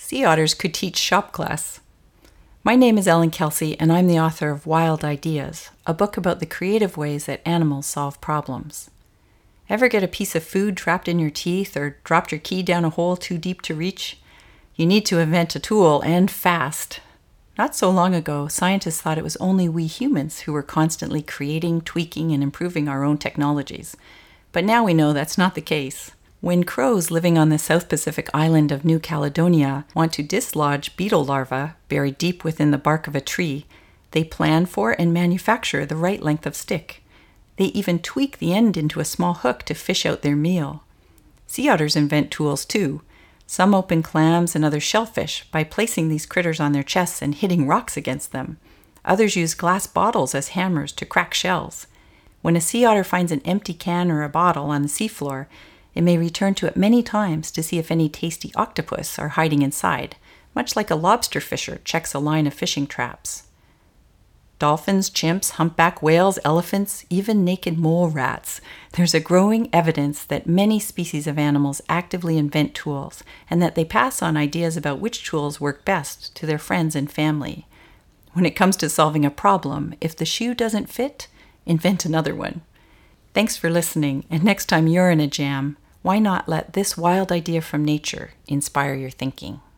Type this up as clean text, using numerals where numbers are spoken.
Sea otters could teach shop class. My name is Ellen Kelsey, and I'm the author of Wild Ideas, a book about the creative ways that animals solve problems. Ever get a piece of food trapped in your teeth or dropped your key down a hole too deep to reach? You need to invent a tool, and fast. Not so long ago, scientists thought it was only we humans who were constantly creating, tweaking, and improving our own technologies. But now we know that's not the case. When crows living on the South Pacific island of New Caledonia want to dislodge beetle larvae buried deep within the bark of a tree, they plan for and manufacture the right length of stick. They even tweak the end into a small hook to fish out their meal. Sea otters invent tools too. Some open clams and other shellfish by placing these critters on their chests and hitting rocks against them. Others use glass bottles as hammers to crack shells. When a sea otter finds an empty can or a bottle on the seafloor, it may return to it many times to see if any tasty octopus are hiding inside, much like a lobster fisher checks a line of fishing traps. Dolphins, chimps, humpback whales, elephants, even naked mole rats. There's a growing evidence that many species of animals actively invent tools, and that they pass on ideas about which tools work best to their friends and family. When it comes to solving a problem, if the shoe doesn't fit, invent another one. Thanks for listening, and next time you're in a jam, why not let this wild idea from nature inspire your thinking?